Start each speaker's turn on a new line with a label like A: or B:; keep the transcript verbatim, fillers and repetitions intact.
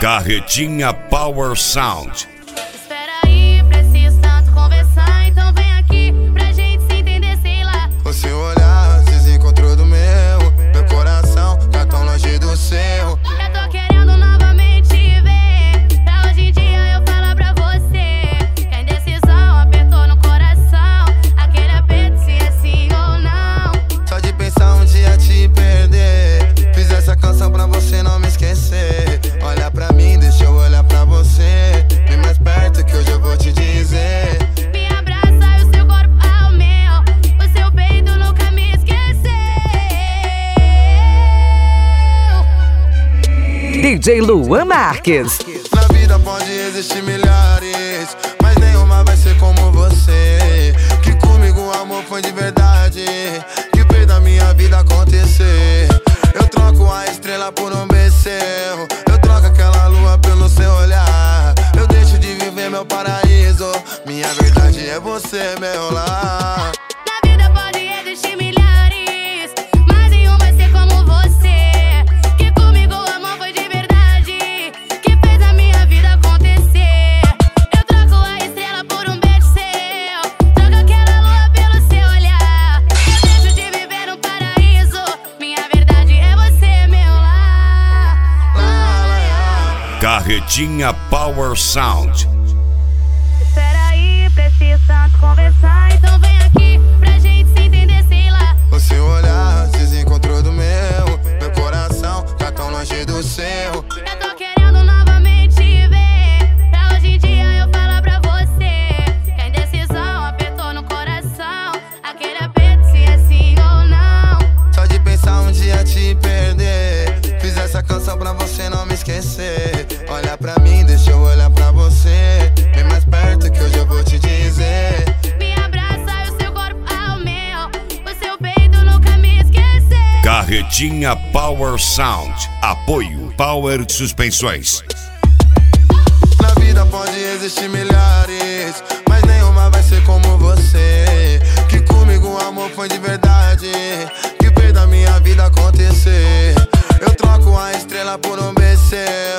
A: Carretinha Power Sound.
B: Espera aí, preciso tanto conversar, então vem aqui pra gente se entender, sei lá.
C: O seu olhar se desencontrou do meu, meu coração tá tão longe do seu.
B: Eu tô querendo novamente te ver, pra hoje em dia eu falar pra você que a indecisão apertou no coração, aquele aperto se é sim ou não.
C: Só de pensar um dia te perder, fiz essa canção pra você não me esquecer. Olha pra mim, deixa eu olhar pra você, vem mais perto que hoje eu vou te dizer.
B: Me abraça e o seu corpo ao meu, o seu peito nunca me esqueceu.
D: D J Luan Marques.
C: Na vida pode existir milhares, mas nenhuma vai ser como você. Que comigo o amor foi de verdade, que fez da minha vida acontecer. Eu troco a estrela por um becerro, eu troco aquela lua pelo seu olhar. Eu deixo de viver meu paraíso, minha verdade é você, meu lar.
B: Na vida pode existir milhares, mas nenhum vai ser como você. Que comigo o amor foi de verdade, que fez a minha vida acontecer. Eu troco a estrela por um beijo seu, troco aquela lua pelo seu olhar. Eu deixo de viver no paraíso, minha verdade é você, meu lar.
A: Carretinha Power Sound.
B: Espera aí, preciso tanto conversar, então vem aqui pra gente se entender, sei lá.
C: O seu olhar se desencontrou do meu, meu coração tá tão longe do seu.
B: Eu tô querendo novamente te ver, pra hoje em dia eu falar pra você que a indecisão apertou no coração, aquele aperto se é sim ou não.
C: Só de pensar um dia te perder, fiz essa canção pra você não me esquecer. Olha pra mim, deixa eu olhar pra você, vem mais perto que hoje eu vou te dizer.
B: Me abraça e o seu corpo ao meu, o seu peito nunca me esqueceu.
A: Carretinha Power Sound. Apoio Power Suspensões.
C: Na vida pode existir milhares, mas nenhuma vai ser como você. Que comigo o amor foi de verdade, que fez da minha vida acontecer. Eu troco a estrela por um becerro,